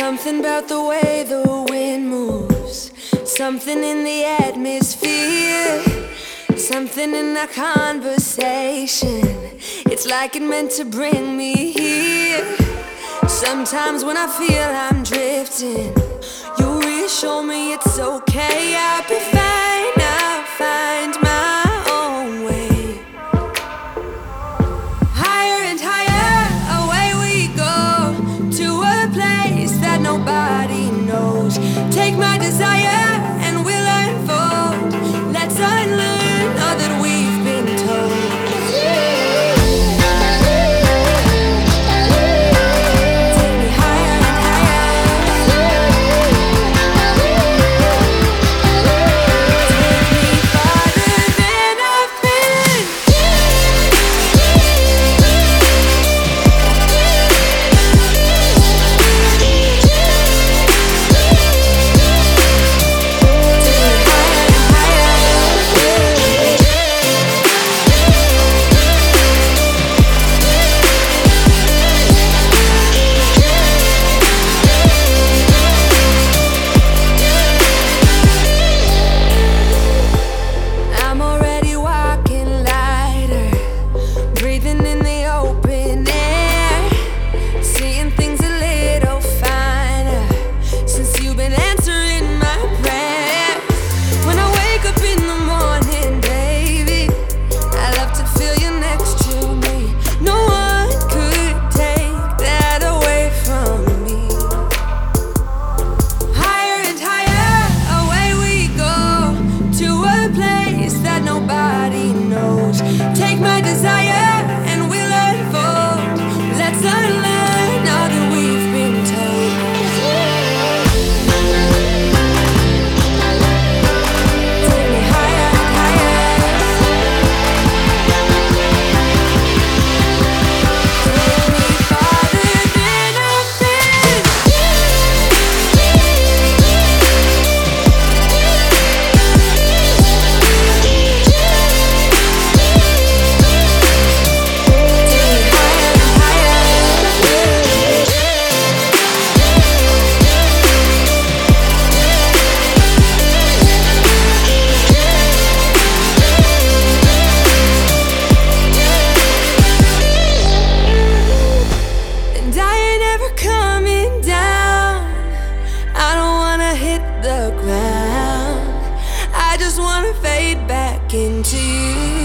Something about the way the wind moves, something in the atmosphere, something in our conversation. It's like it meant to bring me here. Sometimes when I feel I'm drifting, you reassure me it's okay. I'll be fine, I'll find my own way. Higher and higher, away we go, to a place that nobody knows. Take my desire and we'll unfold. Let's unlearn all that we've been told. Take my desire and we'll unfold. Let's unlearn all that we've been told. Take me higher and higher. Take me farther than I've been. I just wanna fade back into you.